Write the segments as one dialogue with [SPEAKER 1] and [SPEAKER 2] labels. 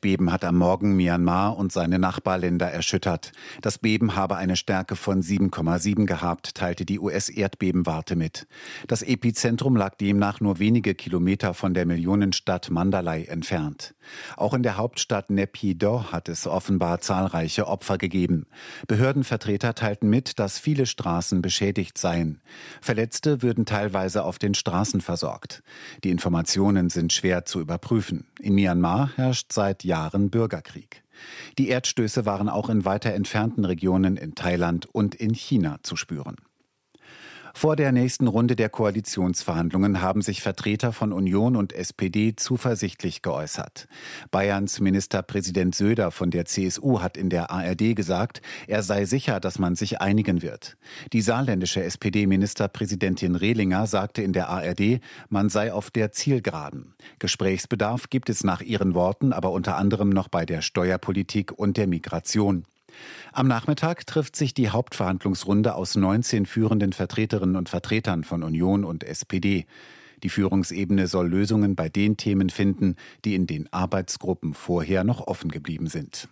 [SPEAKER 1] Erdbeben hat am Morgen Myanmar und seine Nachbarländer erschüttert. Das Beben habe eine Stärke von 7,7 gehabt, teilte die US-Erdbebenwarte mit. Das Epizentrum lag demnach nur wenige Kilometer von der Millionenstadt Mandalay entfernt. Auch in der Hauptstadt Naypyidaw hat es offenbar zahlreiche Opfer gegeben. Behördenvertreter teilten mit, dass viele Straßen beschädigt seien. Verletzte würden teilweise auf den Straßen versorgt. Die Informationen sind schwer zu überprüfen. In Myanmar herrscht seit Jahren Bürgerkrieg. Die Erdstöße waren auch in weiter entfernten Regionen in Thailand und in China zu spüren. Vor der nächsten Runde der Koalitionsverhandlungen haben sich Vertreter von Union und SPD zuversichtlich geäußert. Bayerns Ministerpräsident Söder von der CSU hat in der ARD gesagt, er sei sicher, dass man sich einigen wird. Die saarländische SPD-Ministerpräsidentin Rehlinger sagte in der ARD, man sei auf der Zielgeraden. Gesprächsbedarf gibt es nach ihren Worten aber unter anderem noch bei der Steuerpolitik und der Migration. Am Nachmittag trifft sich die Hauptverhandlungsrunde aus 19 führenden Vertreterinnen und Vertretern von Union und SPD. Die Führungsebene soll Lösungen bei den Themen finden, die in den Arbeitsgruppen vorher noch offen geblieben sind.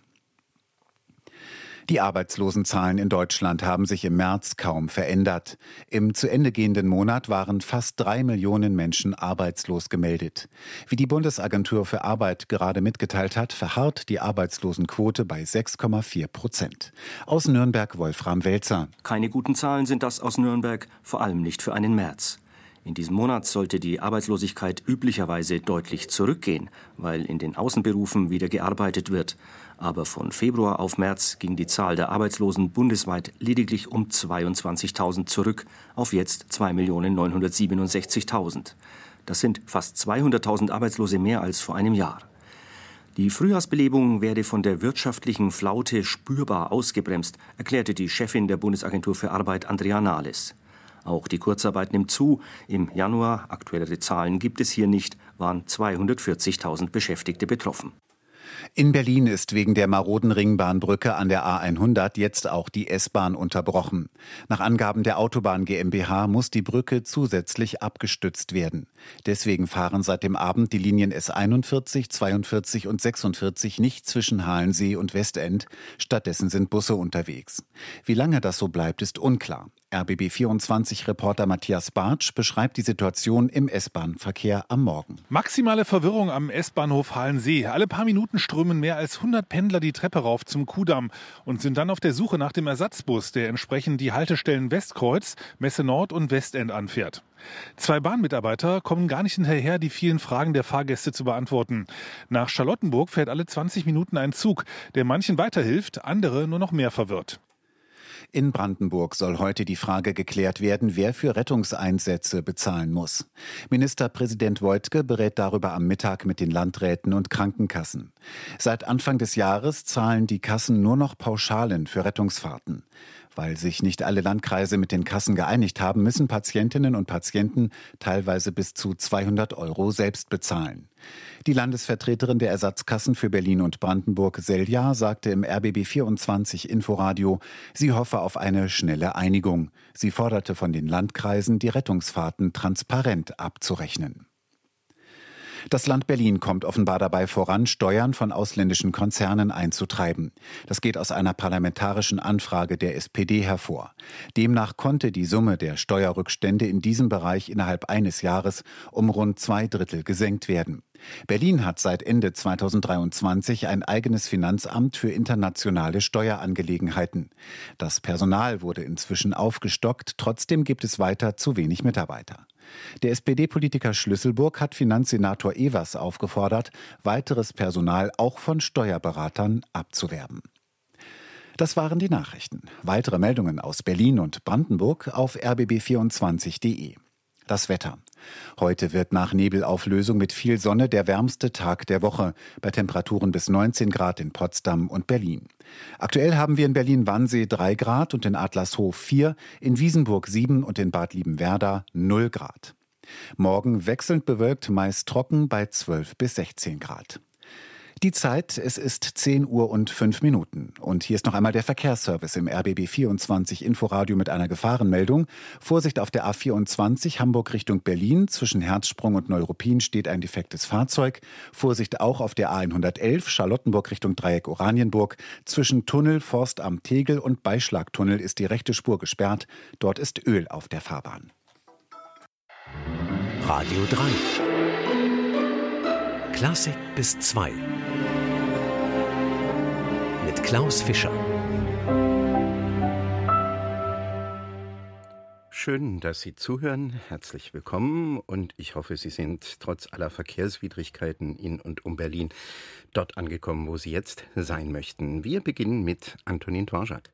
[SPEAKER 1] Die Arbeitslosenzahlen in Deutschland haben sich im März kaum verändert. Im zu Ende gehenden Monat waren fast 3 Millionen Menschen arbeitslos gemeldet. Wie die Bundesagentur für Arbeit gerade mitgeteilt hat, verharrt die Arbeitslosenquote bei 6,4%. Aus Nürnberg Wolfram Welzer.
[SPEAKER 2] Keine guten Zahlen sind das aus Nürnberg, vor allem nicht für einen März. In diesem Monat sollte die Arbeitslosigkeit üblicherweise deutlich zurückgehen, weil in den Außenberufen wieder gearbeitet wird. Aber von Februar auf März ging die Zahl der Arbeitslosen bundesweit lediglich um 22.000 zurück, auf jetzt 2.967.000. Das sind fast 200.000 Arbeitslose mehr als vor einem Jahr. Die Frühjahrsbelebung werde von der wirtschaftlichen Flaute spürbar ausgebremst, erklärte die Chefin der Bundesagentur für Arbeit, Andrea Nahles. Auch die Kurzarbeit nimmt zu. Im Januar, aktuellere Zahlen gibt es hier nicht, waren 240.000 Beschäftigte betroffen.
[SPEAKER 1] In Berlin ist wegen der maroden Ringbahnbrücke an der A100 jetzt auch die S-Bahn unterbrochen. Nach Angaben der Autobahn GmbH muss die Brücke zusätzlich abgestützt werden. Deswegen fahren seit dem Abend die Linien S41, 42 und 46 nicht zwischen Halensee und Westend. Stattdessen sind Busse unterwegs. Wie lange das so bleibt, ist unklar. RBB24-Reporter Matthias Bartsch beschreibt die Situation im S-Bahn-Verkehr am Morgen.
[SPEAKER 3] Maximale Verwirrung am S-Bahnhof Halensee. Alle paar Minuten strömen mehr als 100 Pendler die Treppe rauf zum Kudamm und sind dann auf der Suche nach dem Ersatzbus, der entsprechend die Haltestellen Westkreuz, Messe Nord und Westend anfährt. 2 Bahnmitarbeiter kommen gar nicht hinterher, die vielen Fragen der Fahrgäste zu beantworten. Nach Charlottenburg fährt alle 20 Minuten ein Zug, der manchen weiterhilft, andere nur noch mehr verwirrt.
[SPEAKER 1] In Brandenburg soll heute die Frage geklärt werden, wer für Rettungseinsätze bezahlen muss. Ministerpräsident Woidke berät darüber am Mittag mit den Landräten und Krankenkassen. Seit Anfang des Jahres zahlen die Kassen nur noch Pauschalen für Rettungsfahrten. Weil sich nicht alle Landkreise mit den Kassen geeinigt haben, müssen Patientinnen und Patienten teilweise bis zu 200 € selbst bezahlen. Die Landesvertreterin der Ersatzkassen für Berlin und Brandenburg, Selja, sagte im RBB24 Inforadio, sie hoffe auf eine schnelle Einigung. Sie forderte von den Landkreisen, die Rettungsfahrten transparent abzurechnen. Das Land Berlin kommt offenbar dabei voran, Steuern von ausländischen Konzernen einzutreiben. Das geht aus einer parlamentarischen Anfrage der SPD hervor. Demnach konnte die Summe der Steuerrückstände in diesem Bereich innerhalb eines Jahres um rund 2/3 gesenkt werden. Berlin hat seit Ende 2023 ein eigenes Finanzamt für internationale Steuerangelegenheiten. Das Personal wurde inzwischen aufgestockt, trotzdem gibt es weiter zu wenig Mitarbeiter. Der SPD-Politiker Schlüsselburg hat Finanzsenator Evers aufgefordert, weiteres Personal auch von Steuerberatern abzuwerben. Das waren die Nachrichten. Weitere Meldungen aus Berlin und Brandenburg auf rbb24.de. Das Wetter. Heute wird nach Nebelauflösung mit viel Sonne der wärmste Tag der Woche, bei Temperaturen bis 19 Grad in Potsdam und Berlin. Aktuell haben wir in Berlin-Wannsee 3 Grad und in Adlershof 4, in Wiesenburg 7 und in Bad Liebenwerda 0 Grad. Morgen wechselnd bewölkt, meist trocken bei 12 bis 16 Grad. Die Zeit, es ist 10:05 und hier ist noch einmal der Verkehrsservice im RBB 24 Inforadio mit einer Gefahrenmeldung. Vorsicht auf der A24 Hamburg Richtung Berlin. Zwischen Herzsprung und Neuruppin steht ein defektes Fahrzeug. Vorsicht auch auf der A111 Charlottenburg Richtung Dreieck Oranienburg. Zwischen Tunnel, Forst am Tegel und Beischlagtunnel ist die rechte Spur gesperrt. Dort ist Öl auf der Fahrbahn.
[SPEAKER 4] Radio 3. Klassik bis 2 mit Klaus Fischer.
[SPEAKER 5] Schön, dass Sie zuhören. Herzlich willkommen und ich hoffe, Sie sind trotz aller Verkehrswidrigkeiten in und um Berlin dort angekommen, wo Sie jetzt sein möchten. Wir beginnen mit Antonin Dvorak.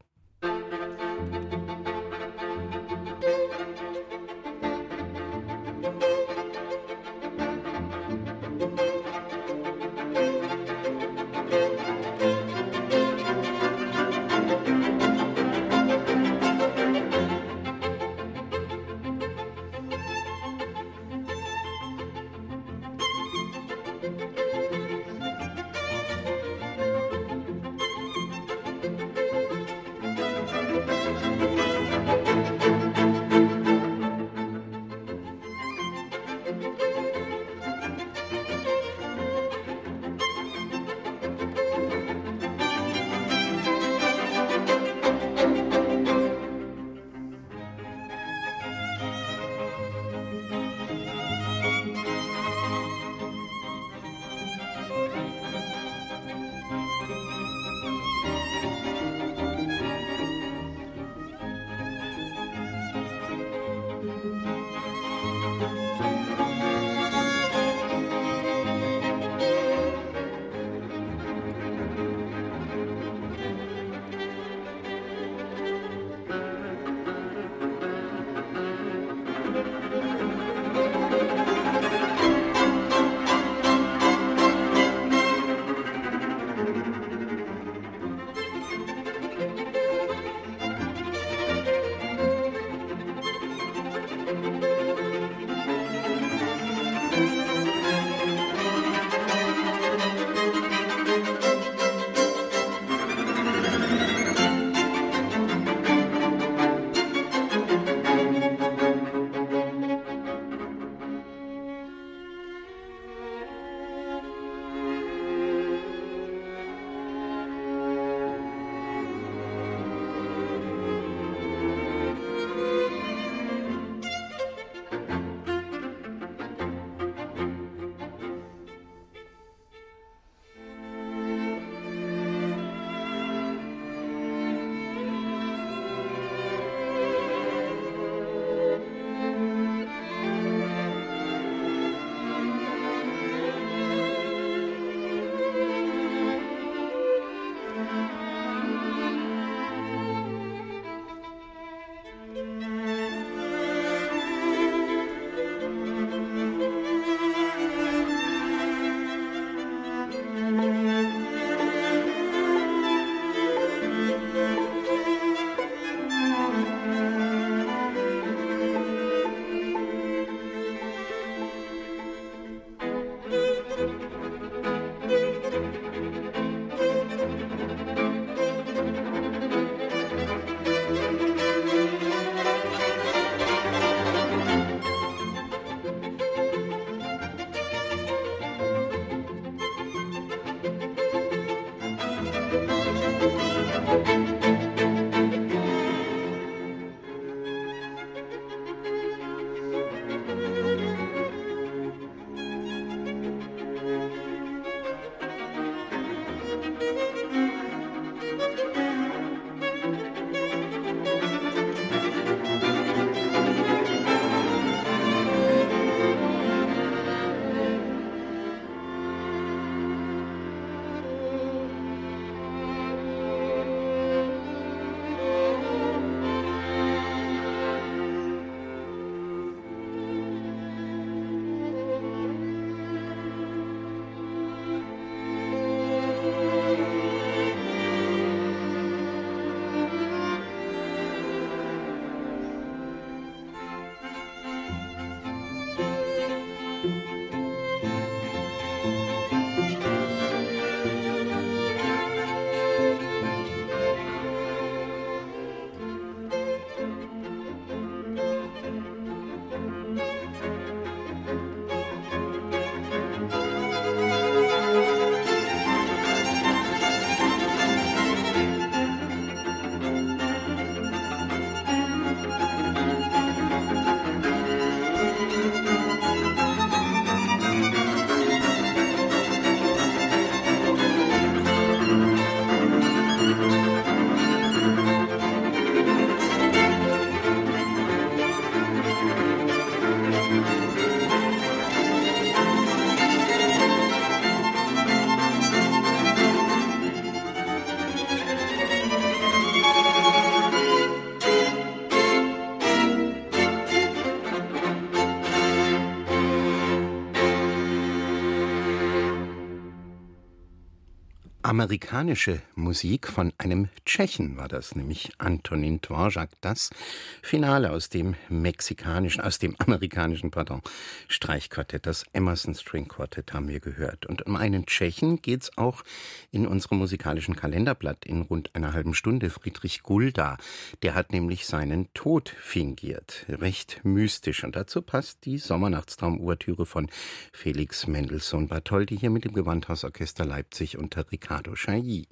[SPEAKER 5] amerikanische Musik von einem Tschechen war das, nämlich Antonín Dvořák. Das Finale aus dem amerikanischen Streichquartett, das Emerson String Quartet haben wir gehört. Und um einen Tschechen geht's auch in unserem musikalischen Kalenderblatt in rund einer halben Stunde. Friedrich Gulda, der hat nämlich seinen Tod fingiert. Recht mystisch. Und dazu passt die Sommernachtstraum-Ouvertüre von Felix Mendelssohn Bartholdy hier mit dem Gewandhausorchester Leipzig unter Riccardo Chailly.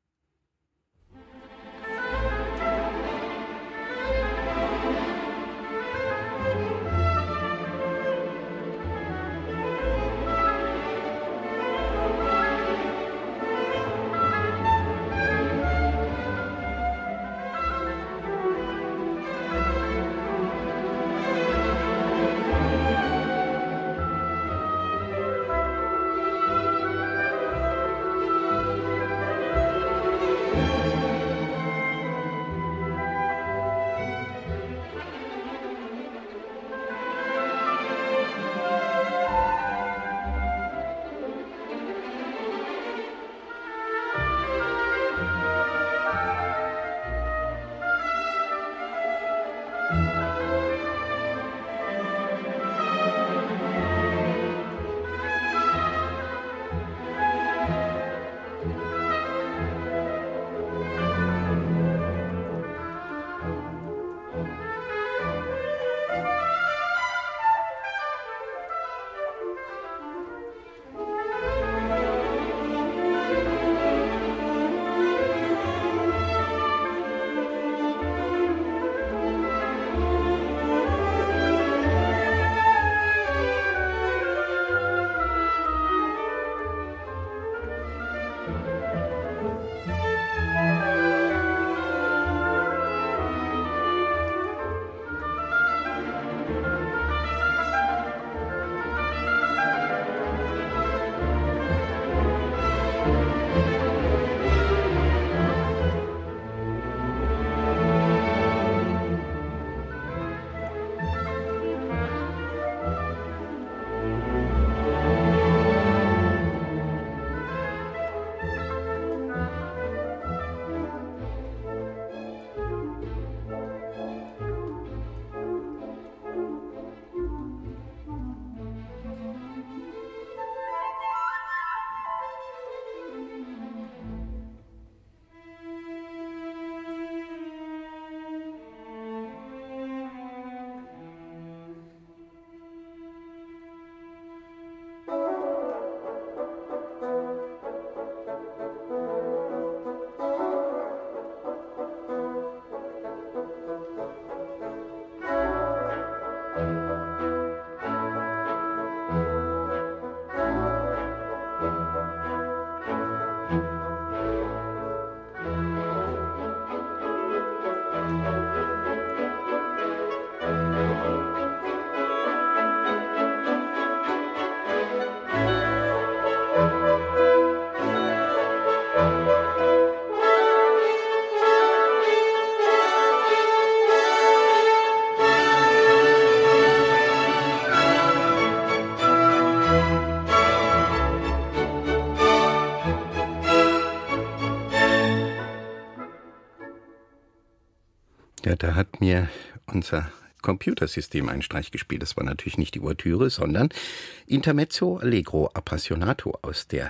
[SPEAKER 5] Ja, da hat mir unser Computersystem einen Streich gespielt. Das war natürlich nicht die Ouvertüre, sondern Intermezzo Allegro Appassionato aus der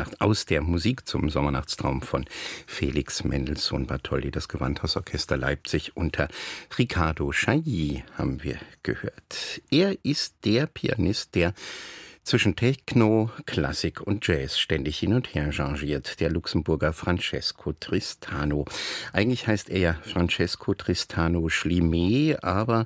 [SPEAKER 5] Musik zum Sommernachtstraum von Felix Mendelssohn Bartholdy. Das Gewandhausorchester Leipzig unter Riccardo Chailly haben wir gehört. Er ist der Pianist, der zwischen Techno, Klassik und Jazz ständig hin und her changiert, der Luxemburger Francesco Tristano. Eigentlich heißt er ja Francesco Tristano Schliemet, aber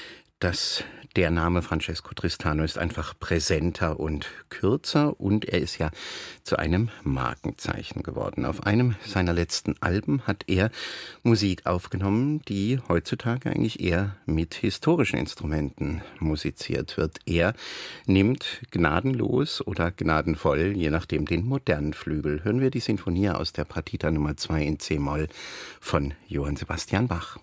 [SPEAKER 5] der Name Francesco Tristano ist einfach präsenter und kürzer und er ist ja zu einem Markenzeichen geworden. Auf einem seiner letzten Alben hat er Musik aufgenommen, die heutzutage eigentlich eher mit historischen Instrumenten musiziert wird. Er nimmt gnadenlos oder gnadenvoll, je nachdem, den modernen Flügel. Hören wir die Sinfonie aus der Partita Nummer 2 in C-Moll von Johann Sebastian Bach.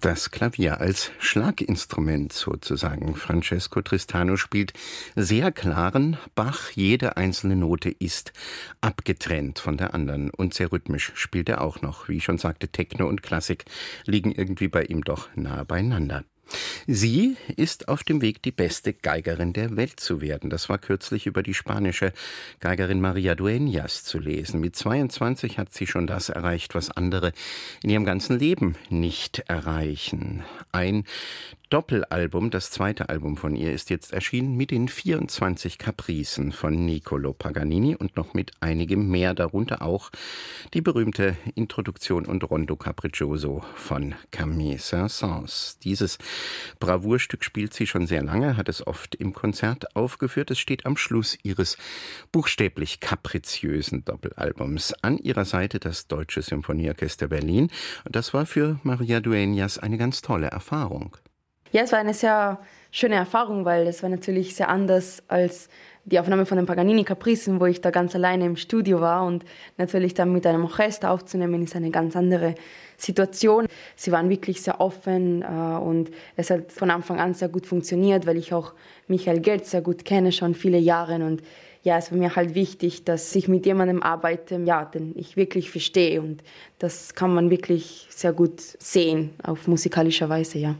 [SPEAKER 5] Das Klavier als Schlaginstrument sozusagen. Francesco Tristano spielt sehr klaren Bach. Jede einzelne Note ist abgetrennt von der anderen. Und sehr rhythmisch spielt er auch noch. Wie ich schon sagte, Techno und Klassik liegen irgendwie bei ihm doch nahe beieinander. Sie ist auf dem Weg, die beste Geigerin der Welt zu werden. Das war kürzlich über die spanische Geigerin María Dueñas zu lesen. Mit 22 hat sie schon das erreicht, was andere in ihrem ganzen Leben nicht erreichen. Ein Doppelalbum, das zweite Album von ihr, ist jetzt erschienen mit den 24 Capricen von Niccolò Paganini und noch mit einigem mehr, darunter auch die berühmte Introduktion und Rondo Capriccioso von Camille Saint-Saëns. Dieses Bravourstück spielt sie schon sehr lange, hat es oft im Konzert aufgeführt. Es steht am Schluss ihres buchstäblich kapriziösen Doppelalbums. An ihrer Seite das Deutsche Symphonieorchester Berlin. Und das war für María Dueñas eine ganz tolle Erfahrung.
[SPEAKER 6] Ja, es war eine sehr schöne Erfahrung, weil es war natürlich sehr anders als die Aufnahme von den Paganini-Capricen, wo ich da ganz alleine im Studio war. Und natürlich dann mit einem Orchester aufzunehmen, ist eine ganz andere Situation. Sie waren wirklich sehr offen und es hat von Anfang an sehr gut funktioniert, weil ich auch Michael Gertz sehr gut kenne, schon viele Jahre. Und ja, es war mir halt wichtig, dass ich mit jemandem arbeite, ja, den ich wirklich verstehe. Und das kann man wirklich sehr gut sehen, auf musikalischer Weise, ja.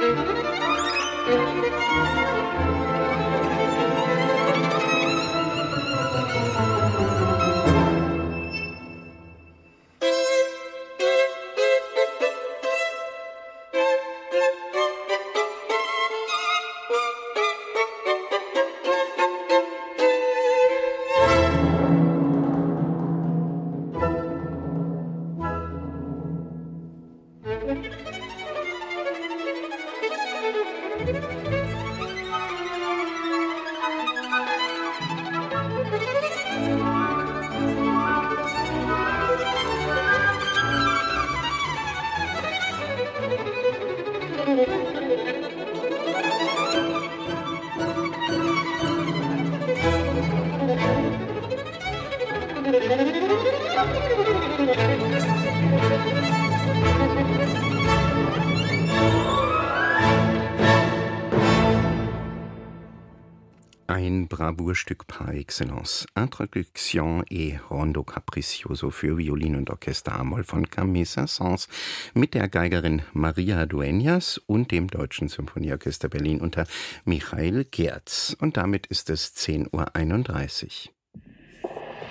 [SPEAKER 5] Ein Bravourstück par excellence. Introduction et Rondo Capriccioso für Violin und Orchester a-Moll von Camille Saint-Saëns mit der Geigerin Maria Dueñas und dem Deutschen Symphonieorchester Berlin unter Michael Gerz. Und damit ist es 10:31 Uhr.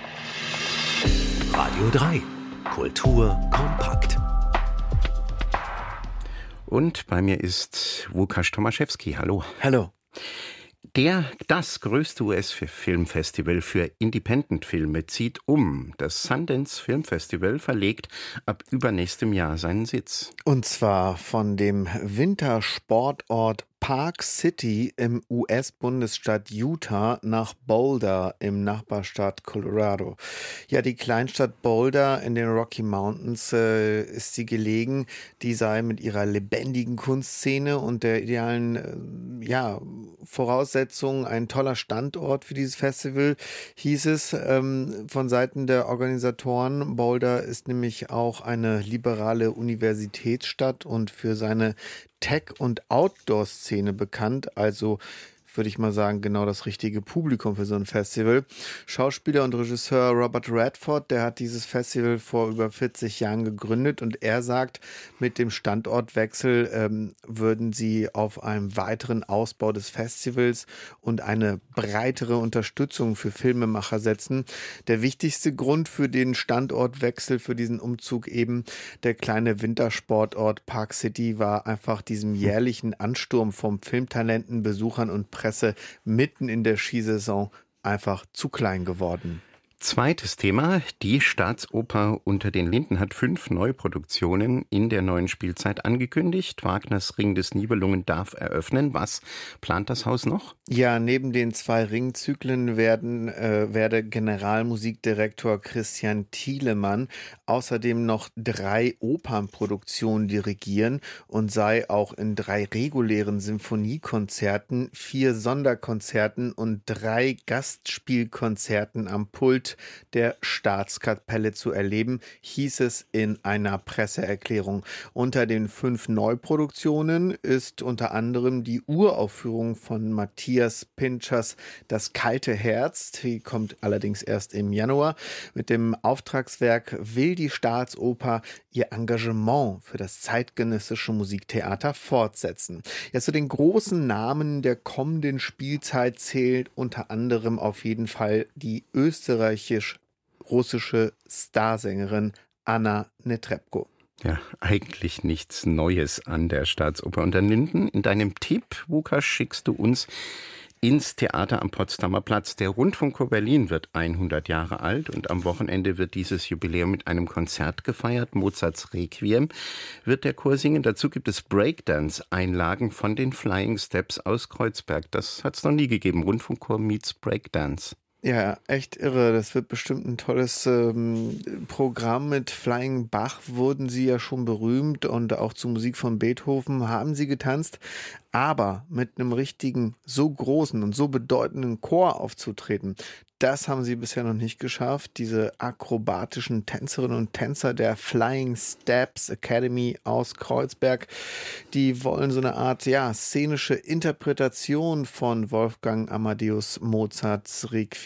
[SPEAKER 4] Radio 3. Kultur kompakt.
[SPEAKER 5] Und bei mir ist Łukasz Tomaszewski. Hallo.
[SPEAKER 7] Hallo.
[SPEAKER 5] Das größte US-Filmfestival für Independent-Filme zieht um. Das Sundance Film Festival verlegt ab übernächstem Jahr seinen Sitz.
[SPEAKER 7] Und zwar von dem Wintersportort Park City im US-Bundesstaat Utah nach Boulder im Nachbarstaat Colorado. Ja, die Kleinstadt Boulder in den Rocky Mountains ist sie gelegen. Die sei mit ihrer lebendigen Kunstszene und der idealen Voraussetzung ein toller Standort für dieses Festival, hieß es von Seiten der Organisatoren. Boulder ist nämlich auch eine liberale Universitätsstadt und für seine Tech- und Outdoor-Szene bekannt, also würde ich mal sagen, genau das richtige Publikum für so ein Festival. Schauspieler und Regisseur Robert Redford, der hat dieses Festival vor über 40 Jahren gegründet und er sagt, mit dem Standortwechsel würden sie auf einen weiteren Ausbau des Festivals und eine breitere Unterstützung für Filmemacher setzen. Der wichtigste Grund für den Standortwechsel, für diesen Umzug eben der kleine Wintersportort Park City war einfach diesem jährlichen Ansturm von Filmtalenten, Besuchern und Presse mitten in der Skisaison einfach zu klein geworden.
[SPEAKER 5] Zweites Thema, die Staatsoper Unter den Linden hat 5 Neuproduktionen in der neuen Spielzeit angekündigt. Wagners Ring des Nibelungen darf eröffnen. Was plant das Haus noch?
[SPEAKER 7] Ja, neben den 2 Ringzyklen werde Generalmusikdirektor Christian Thielemann außerdem noch 3 Opernproduktionen dirigieren und sei auch in 3 regulären Sinfoniekonzerten, 4 Sonderkonzerten und 3 Gastspielkonzerten am Pult der Staatskapelle zu erleben, hieß es in einer Presseerklärung. Unter den 5 Neuproduktionen ist unter anderem die Uraufführung von Matthias Pinchers Das kalte Herz, die kommt allerdings erst im Januar. Mit dem Auftragswerk will die Staatsoper ihr Engagement für das zeitgenössische Musiktheater fortsetzen. Ja, zu den großen Namen der kommenden Spielzeit zählt unter anderem auf jeden Fall die österreichisch-russische Starsängerin Anna Netrebko.
[SPEAKER 5] Ja, eigentlich nichts Neues an der Staatsoper Unter den Linden. In deinem Tipp, Łukasz, schickst du uns ins Theater am Potsdamer Platz. Der Rundfunkchor Berlin wird 100 Jahre alt und am Wochenende wird dieses Jubiläum mit einem Konzert gefeiert. Mozarts Requiem wird der Chor singen. Dazu gibt es Breakdance-Einlagen von den Flying Steps aus Kreuzberg. Das hat es noch nie gegeben. Rundfunkchor meets Breakdance.
[SPEAKER 7] Ja, echt irre. Das wird bestimmt ein tolles Programm. Mit Flying Bach wurden sie ja schon berühmt und auch zu Musik von Beethoven haben sie getanzt. Aber mit einem richtigen, so großen und so bedeutenden Chor aufzutreten, das haben sie bisher noch nicht geschafft. Diese akrobatischen Tänzerinnen und Tänzer der Flying Steps Academy aus Kreuzberg, die wollen so eine Art szenische Interpretation von Wolfgang Amadeus Mozarts Requiem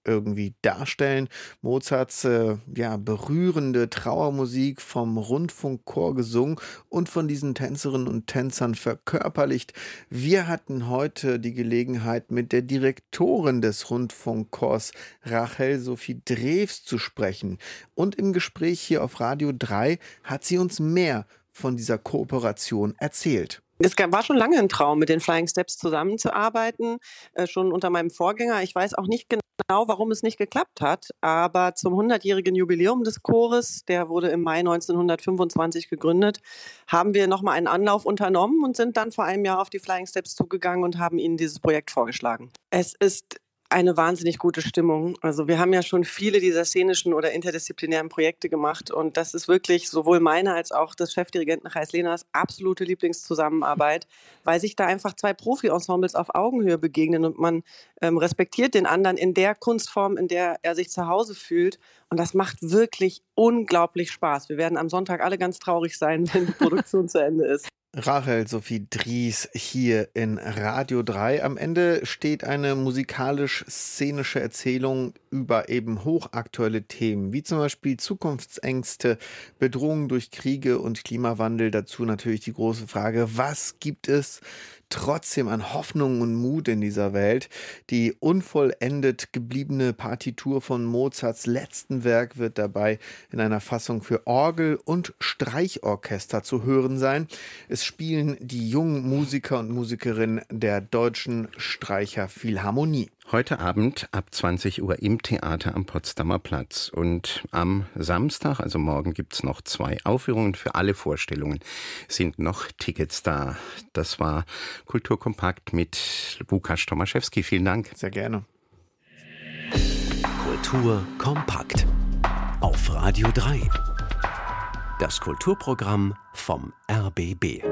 [SPEAKER 7] irgendwie darstellen. Mozarts berührende Trauermusik vom Rundfunkchor gesungen und von diesen Tänzerinnen und Tänzern verkörperlicht. Wir hatten heute die Gelegenheit, mit der Direktorin des Rundfunkchors Rachel Sophie Drews zu sprechen. Und im Gespräch hier auf Radio 3 hat sie uns mehr von dieser Kooperation erzählt.
[SPEAKER 8] Es war schon lange ein Traum, mit den Flying Steps zusammenzuarbeiten, schon unter meinem Vorgänger. Ich weiß auch nicht genau, warum es nicht geklappt hat, aber zum 100-jährigen Jubiläum des Chores, der wurde im Mai 1925 gegründet, haben wir nochmal einen Anlauf unternommen und sind dann vor einem Jahr auf die Flying Steps zugegangen und haben ihnen dieses Projekt vorgeschlagen. Es ist eine wahnsinnig gute Stimmung. Also wir haben ja schon viele dieser szenischen oder interdisziplinären Projekte gemacht und das ist wirklich sowohl meine als auch des Chefdirigenten Gijs Leenaers absolute Lieblingszusammenarbeit, weil sich da einfach zwei Profi-Ensembles auf Augenhöhe begegnen und man respektiert den anderen in der Kunstform, in der er sich zu Hause fühlt und das macht wirklich unglaublich Spaß. Wir werden am Sonntag alle ganz traurig sein, wenn die Produktion zu Ende ist.
[SPEAKER 7] Rachel Sophie Drews hier in Radio 3. Am Ende steht eine musikalisch-szenische Erzählung über eben hochaktuelle Themen, wie zum Beispiel Zukunftsängste, Bedrohungen durch Kriege und Klimawandel. Dazu natürlich die große Frage, was gibt es trotzdem an Hoffnung und Mut in dieser Welt? Die unvollendet gebliebene Partitur von Mozarts letzten Werk wird dabei in einer Fassung für Orgel und Streichorchester zu hören sein. Es spielen die jungen Musiker und Musikerinnen der Deutschen Streicherphilharmonie.
[SPEAKER 5] Heute Abend ab 20 Uhr im Theater am Potsdamer Platz. Und am Samstag, also morgen, gibt es noch 2 Aufführungen. Für alle Vorstellungen sind noch Tickets da. Das war Kulturkompakt mit Łukasz Tomaszewski. Vielen Dank.
[SPEAKER 7] Sehr gerne.
[SPEAKER 4] Kultur kompakt auf Radio 3. Das Kulturprogramm vom RBB.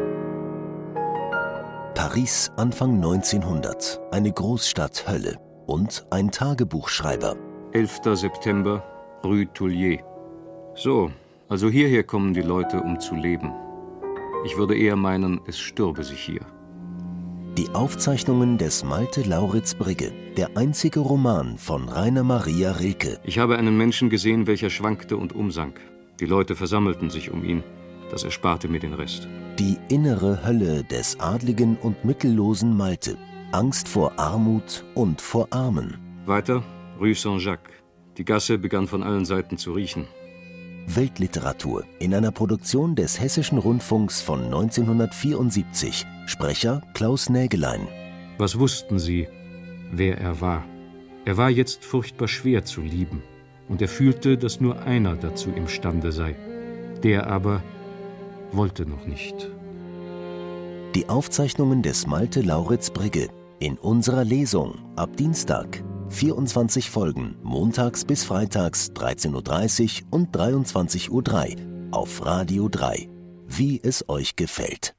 [SPEAKER 4] Paris Anfang 1900, eine Großstadt-Hölle und ein Tagebuchschreiber.
[SPEAKER 9] 11. September, Rue Tullier. So, also hierher kommen die Leute, um zu leben. Ich würde eher meinen, es stürbe sich hier.
[SPEAKER 4] Die Aufzeichnungen des Malte Lauritz Brigge, der einzige Roman von Rainer Maria Rilke.
[SPEAKER 9] Ich habe einen Menschen gesehen, welcher schwankte und umsank. Die Leute versammelten sich um ihn. Das ersparte mir den Rest.
[SPEAKER 4] Die innere Hölle des adligen und mittellosen Malte. Angst vor Armut und vor Armen.
[SPEAKER 9] Weiter, Rue Saint-Jacques. Die Gasse begann von allen Seiten zu riechen.
[SPEAKER 4] Weltliteratur in einer Produktion des Hessischen Rundfunks von 1974. Sprecher Klaus Nägelein.
[SPEAKER 9] Was wussten sie, wer er war? Er war jetzt furchtbar schwer zu lieben. Und er fühlte, dass nur einer dazu imstande sei. Der aber wollte noch nicht.
[SPEAKER 4] Die Aufzeichnungen des Malte Lauritz Brigge in unserer Lesung ab Dienstag. 24 Folgen, montags bis freitags 13.30 Uhr und 23.03 Uhr auf Radio 3. Wie es euch gefällt.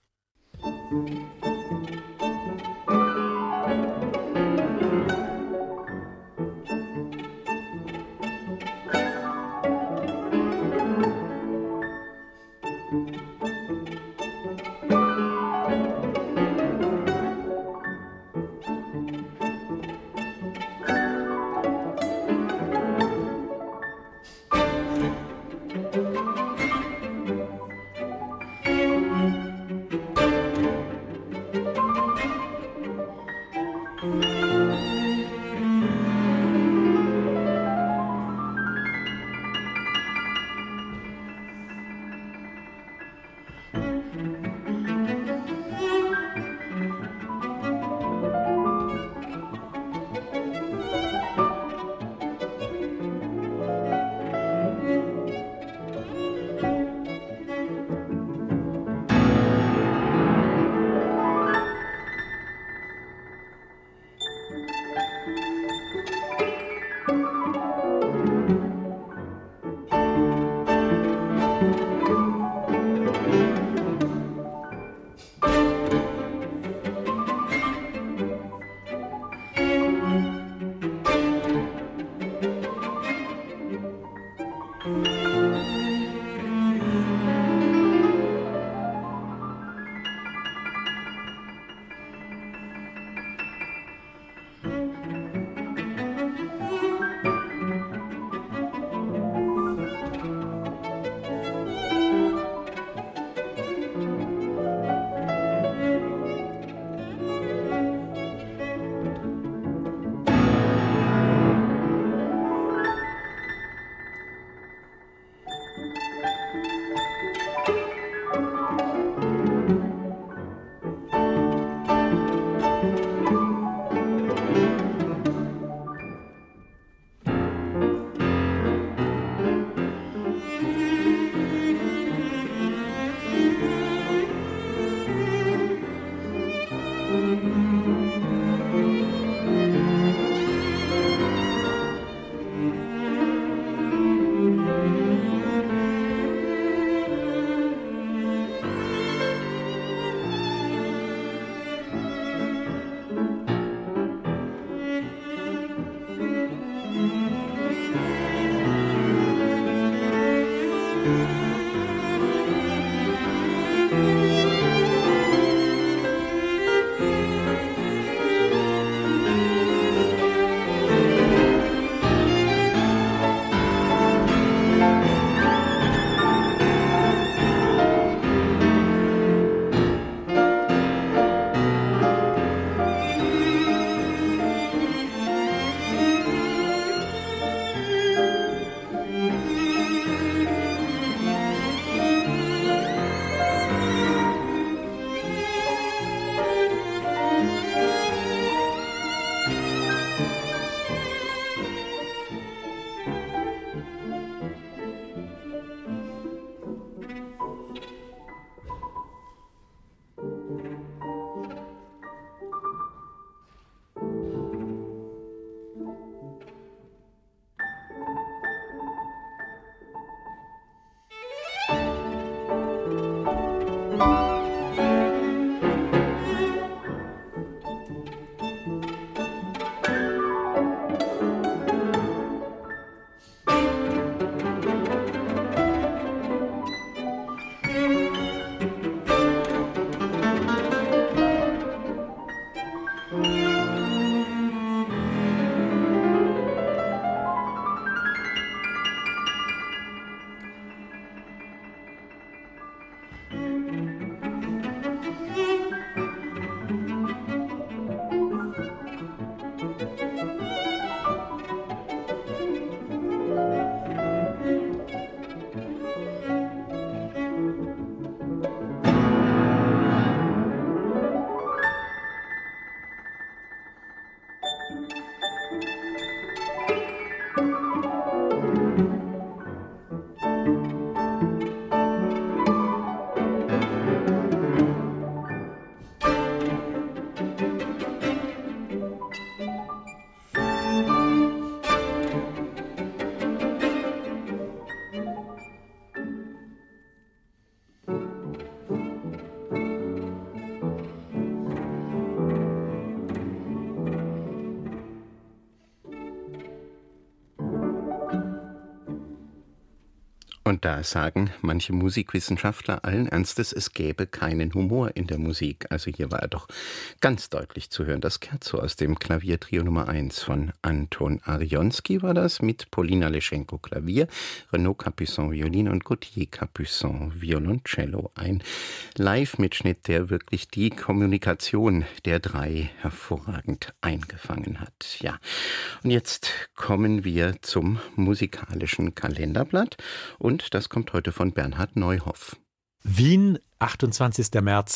[SPEAKER 5] Und da sagen manche Musikwissenschaftler allen Ernstes, es gäbe keinen Humor in der Musik. Also hier war er doch ganz deutlich zu hören. Das Scherzo aus dem Klaviertrio Nummer 1 von Anton Arionski war das, mit Polina Leschenko Klavier, Renaud Capuçon Violin und Gauthier Capuçon Violoncello. Ein Live-Mitschnitt, der wirklich die Kommunikation der drei hervorragend eingefangen hat. Ja, und jetzt kommen wir zum musikalischen Kalenderblatt. Und das kommt heute von Bernhard Neuhoff.
[SPEAKER 10] Wien, 28. März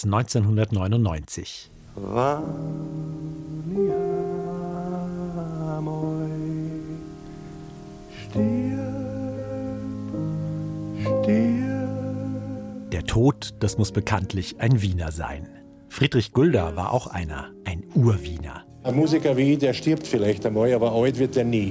[SPEAKER 10] 1999. Der Tod, das muss bekanntlich ein Wiener sein. Friedrich Gulda war auch einer, ein Urwiener.
[SPEAKER 11] Ein Musiker wie ich, der stirbt vielleicht einmal, aber alt wird er nie.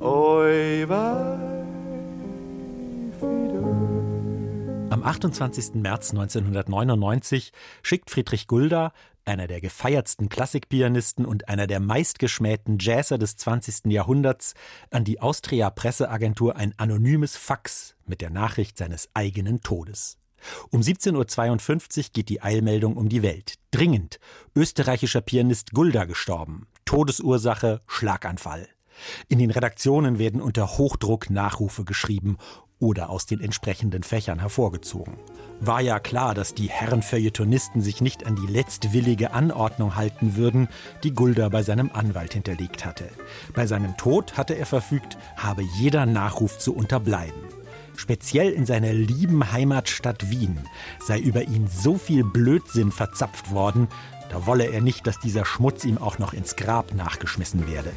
[SPEAKER 10] Am 28. März 1999 schickt Friedrich Gulda, einer der gefeiertsten Klassikpianisten und einer der meistgeschmähten Jazzer des 20. Jahrhunderts, an die Austria-Presseagentur ein anonymes Fax mit der Nachricht seines eigenen Todes. Um 17.52 Uhr geht die Eilmeldung um die Welt. Dringend: österreichischer Pianist Gulda gestorben. Todesursache: Schlaganfall. In den Redaktionen werden unter Hochdruck Nachrufe geschrieben oder aus den entsprechenden Fächern hervorgezogen. War ja klar, dass die Herren Feuilletonisten sich nicht an die letztwillige Anordnung halten würden, die Gulda bei seinem Anwalt hinterlegt hatte. Bei seinem Tod hatte er verfügt, habe jeder Nachruf zu unterbleiben. Speziell in seiner lieben Heimatstadt Wien sei über ihn so viel Blödsinn verzapft worden, da wolle er nicht, dass dieser Schmutz ihm auch noch ins Grab nachgeschmissen werde.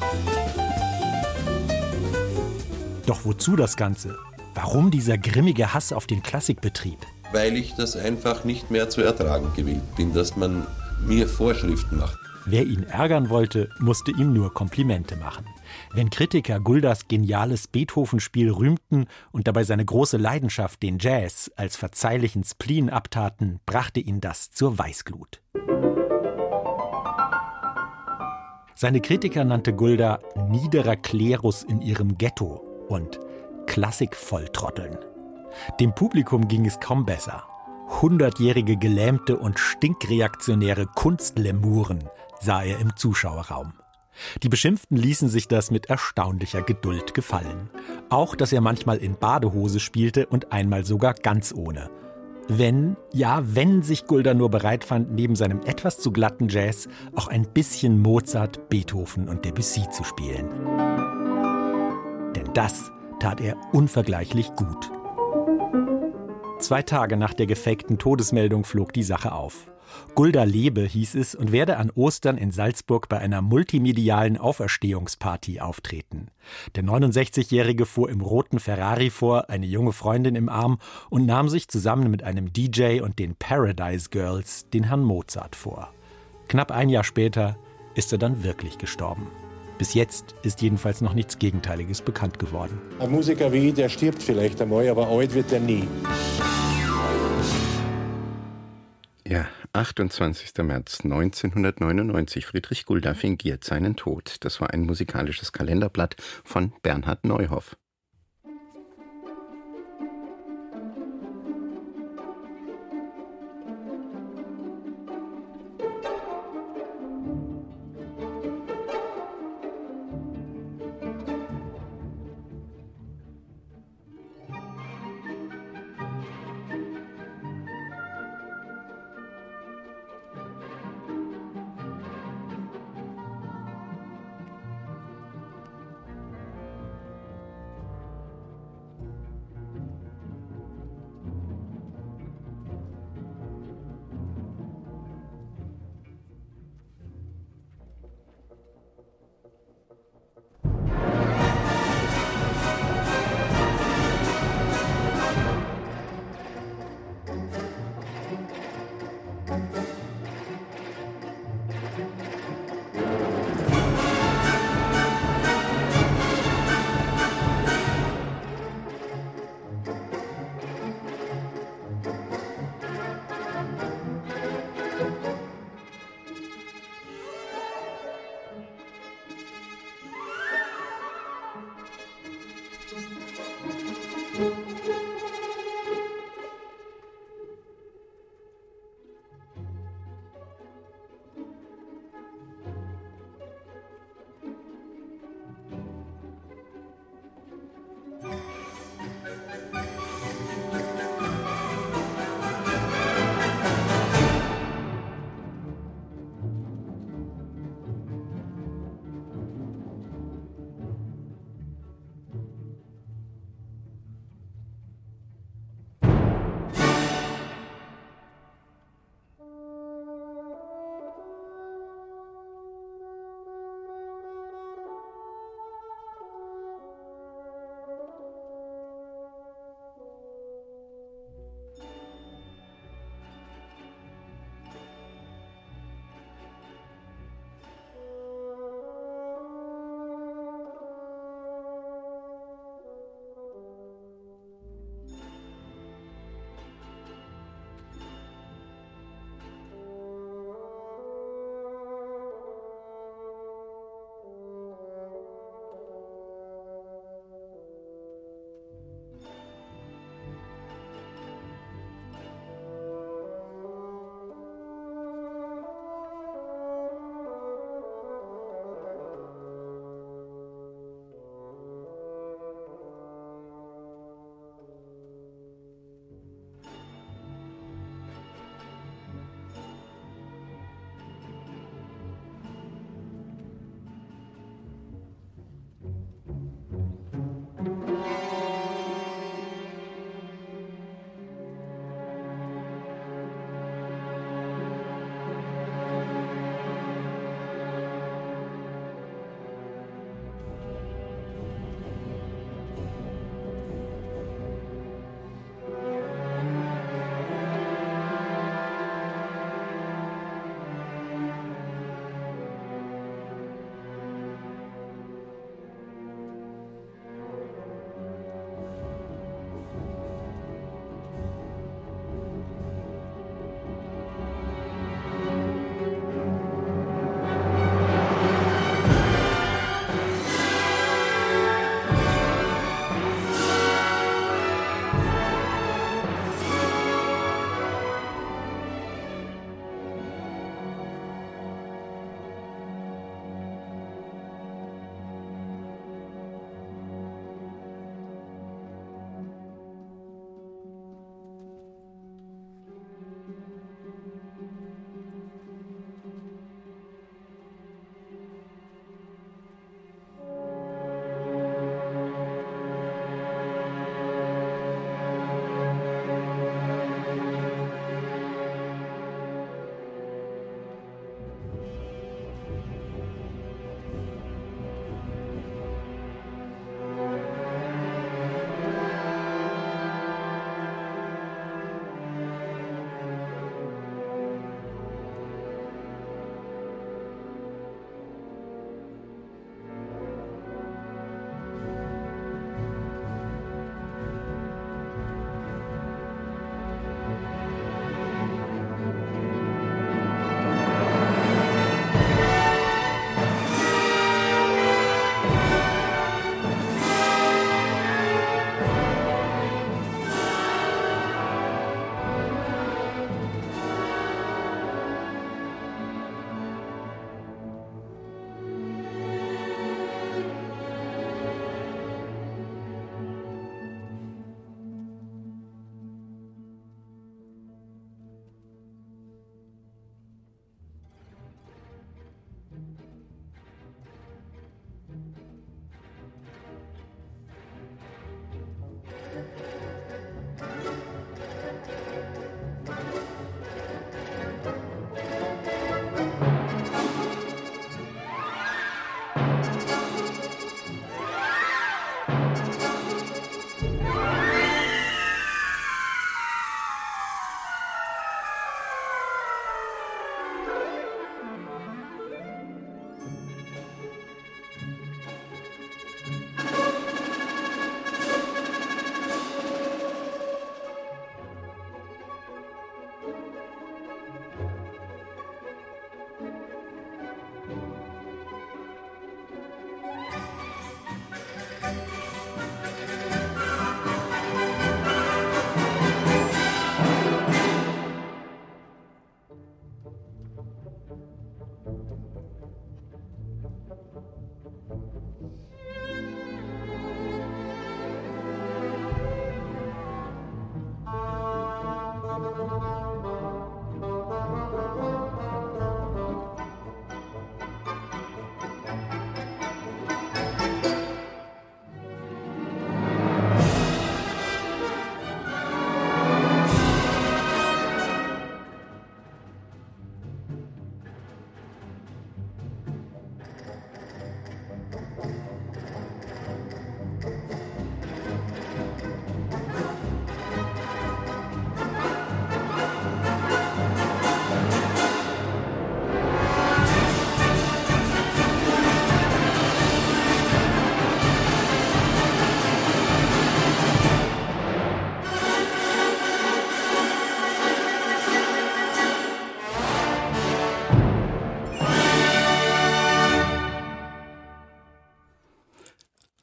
[SPEAKER 10] Doch wozu das Ganze? Warum dieser grimmige Hass auf den Klassikbetrieb?
[SPEAKER 12] Weil ich das einfach nicht mehr zu ertragen gewillt bin, dass man mir Vorschriften macht.
[SPEAKER 10] Wer ihn ärgern wollte, musste ihm nur Komplimente machen. Wenn Kritiker Gulders geniales Beethoven-Spiel rühmten und dabei seine große Leidenschaft, den Jazz, als verzeihlichen Spleen abtaten, brachte ihn das zur Weißglut. Seine Kritiker nannte Gulda niederer Klerus in ihrem Ghetto und Klassikvolltrotteln. Dem Publikum ging es kaum besser. 100-jährige Gelähmte und stinkreaktionäre Kunstlemuren sah er im Zuschauerraum. Die Beschimpften ließen sich das mit erstaunlicher Geduld gefallen. Auch, dass er manchmal in Badehose spielte und einmal sogar ganz ohne. Wenn sich Gulda nur bereit fand, neben seinem etwas zu glatten Jazz auch ein bisschen Mozart, Beethoven und Debussy zu spielen. Denn das tat er unvergleichlich gut. 2 Tage nach der gefakten Todesmeldung flog die Sache auf. Gulda lebe, hieß es, und werde an Ostern in Salzburg bei einer multimedialen Auferstehungsparty auftreten. Der 69-Jährige fuhr im roten Ferrari vor, eine junge Freundin im Arm, und nahm sich zusammen mit einem DJ und den Paradise Girls den Herrn Mozart vor. Knapp ein Jahr später ist er dann wirklich gestorben. Bis jetzt ist jedenfalls noch nichts Gegenteiliges bekannt geworden.
[SPEAKER 11] Ein Musiker wie ich, der stirbt vielleicht einmal, aber alt wird er nie.
[SPEAKER 5] Ja, 28. März 1999. Friedrich Gulda fingiert seinen Tod. Das war ein musikalisches Kalenderblatt von Bernhard Neuhoff.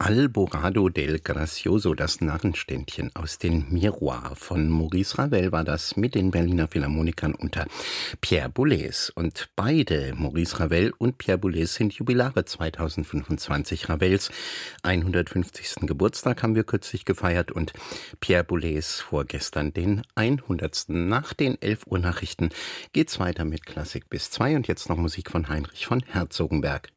[SPEAKER 5] Alborado del Gracioso, das Narrenständchen aus den Miroirs von Maurice Ravel war das mit den Berliner Philharmonikern unter Pierre Boulez. Und beide, Maurice Ravel und Pierre Boulez, sind Jubilare 2025. Ravels 150. Geburtstag haben wir kürzlich gefeiert und Pierre Boulez vorgestern den 100. Nach den 11 Uhr Nachrichten geht's weiter mit Klassik bis 2 und jetzt noch Musik von Heinrich von Herzogenberg.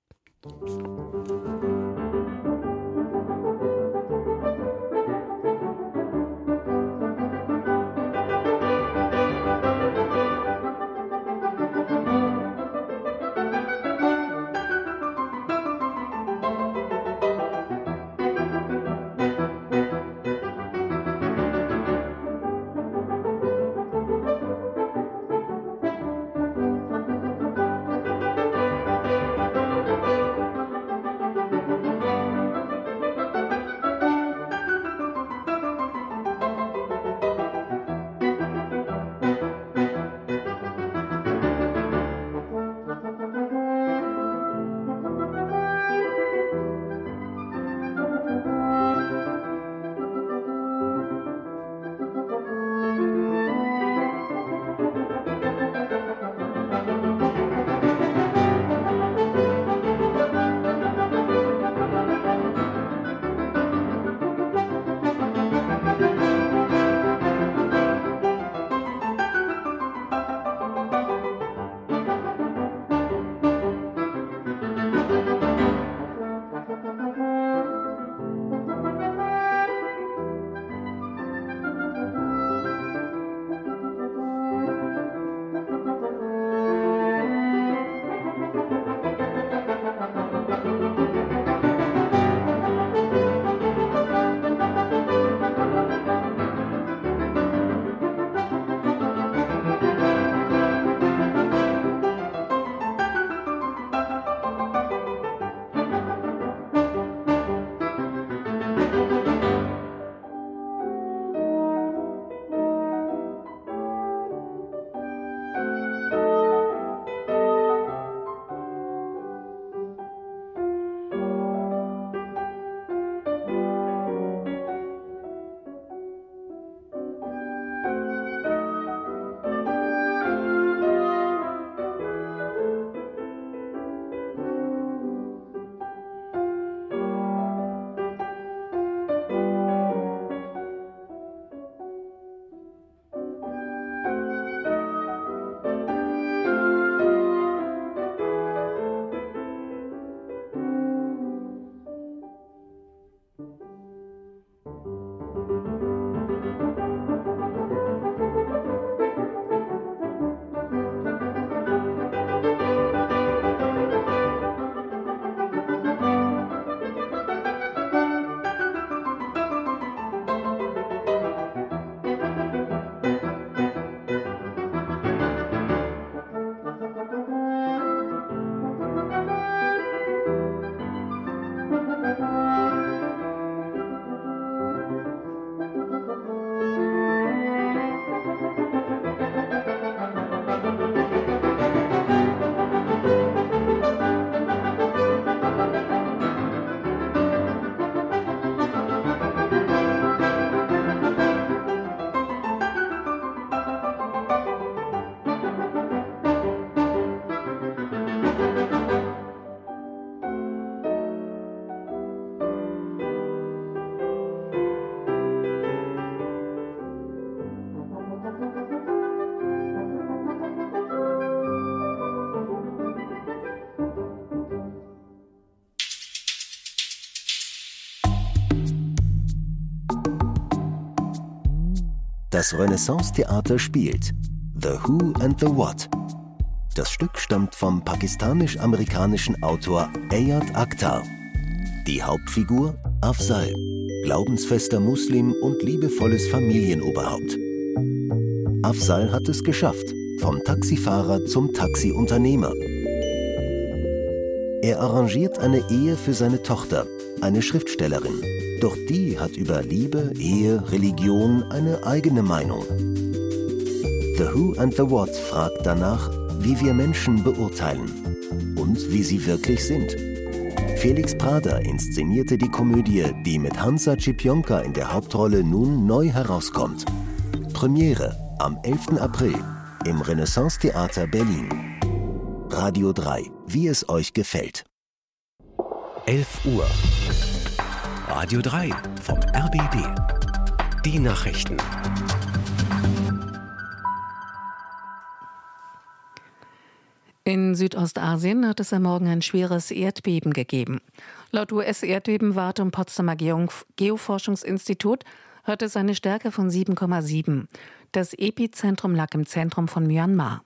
[SPEAKER 4] Das Renaissance-Theater spielt The Who and the What. Das Stück stammt vom pakistanisch-amerikanischen Autor Ayad Akhtar. Die Hauptfigur Afzal, glaubensfester Muslim und liebevolles Familienoberhaupt. Afzal hat es geschafft, vom Taxifahrer zum Taxiunternehmer. Er arrangiert eine Ehe für seine Tochter, eine Schriftstellerin. Doch die hat über Liebe, Ehe, Religion eine eigene Meinung. The Who and the What fragt danach, wie wir Menschen beurteilen und wie sie wirklich sind. Felix Prader inszenierte die Komödie, die mit Hansa Cipionka in der Hauptrolle nun neu herauskommt. Premiere am 11. April im Renaissance-Theater Berlin. Radio 3, wie es euch gefällt.
[SPEAKER 12] 11 Uhr. Radio 3 vom RBB. Die Nachrichten.
[SPEAKER 13] In Südostasien hat es am Morgen ein schweres Erdbeben gegeben. Laut US-Erdbebenwarte im Potsdamer Geoforschungsinstitut hatte es eine Stärke von 7,7. Das Epizentrum lag im Zentrum von Myanmar.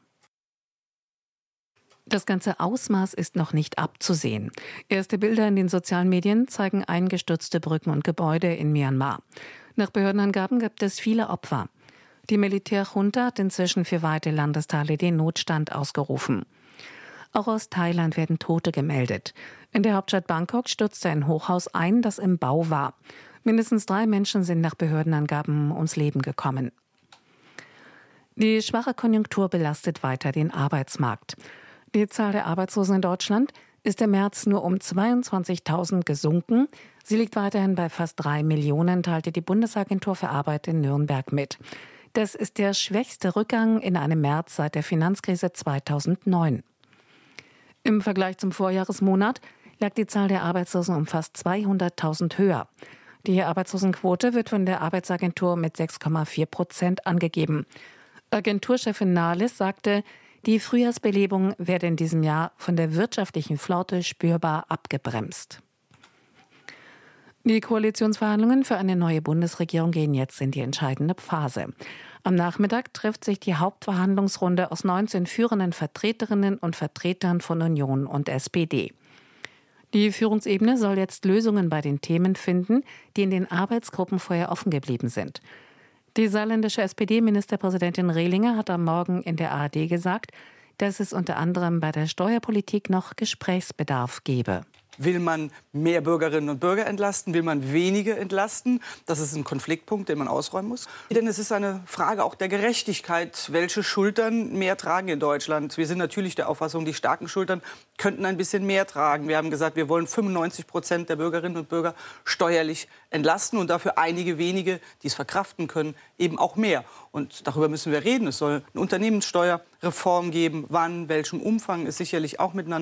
[SPEAKER 13] Das ganze Ausmaß ist noch nicht abzusehen. Erste Bilder in den sozialen Medien zeigen eingestürzte Brücken und Gebäude in Myanmar. Nach Behördenangaben gibt es viele Opfer. Die Militärjunta hat inzwischen für weite Landesteile den Notstand ausgerufen. Auch aus Thailand werden Tote gemeldet. In der Hauptstadt Bangkok stürzte ein Hochhaus ein, das im Bau war. Mindestens 3 Menschen sind nach Behördenangaben ums Leben gekommen. Die schwache Konjunktur belastet weiter den Arbeitsmarkt. Die Zahl der Arbeitslosen in Deutschland ist im März nur um 22.000 gesunken. Sie liegt weiterhin bei fast 3 Millionen, teilte die Bundesagentur für Arbeit in Nürnberg mit. Das ist der schwächste Rückgang in einem März seit der Finanzkrise 2009. Im Vergleich zum Vorjahresmonat lag die Zahl der Arbeitslosen um fast 200.000 höher. Die Arbeitslosenquote wird von der Arbeitsagentur mit 6,4% angegeben. Agenturchefin Nahles sagte, die Frühjahrsbelebung werde in diesem Jahr von der wirtschaftlichen Flaute spürbar abgebremst. Die Koalitionsverhandlungen für eine neue Bundesregierung gehen jetzt in die entscheidende Phase. Am Nachmittag trifft sich die Hauptverhandlungsrunde aus 19 führenden Vertreterinnen und Vertretern von Union und SPD. Die Führungsebene soll jetzt Lösungen bei den Themen finden, die in den Arbeitsgruppen vorher offen geblieben sind. Die saarländische SPD-Ministerpräsidentin Rehlinger hat am Morgen in der ARD gesagt, dass es unter anderem bei der Steuerpolitik noch Gesprächsbedarf gebe.
[SPEAKER 14] Will man mehr Bürgerinnen und Bürger entlasten? Will man wenige entlasten? Das ist ein Konfliktpunkt, den man ausräumen muss. Denn es ist eine Frage auch der Gerechtigkeit, welche Schultern mehr tragen in Deutschland. Wir sind natürlich der Auffassung, die starken Schultern könnten ein bisschen mehr tragen. Wir haben gesagt, wir wollen 95% der Bürgerinnen und Bürger steuerlich entlasten und dafür einige wenige, die es verkraften können, eben auch mehr. Und darüber müssen wir reden. Es soll eine Unternehmenssteuerreform geben. Wann, welchem Umfang ist sicherlich auch miteinander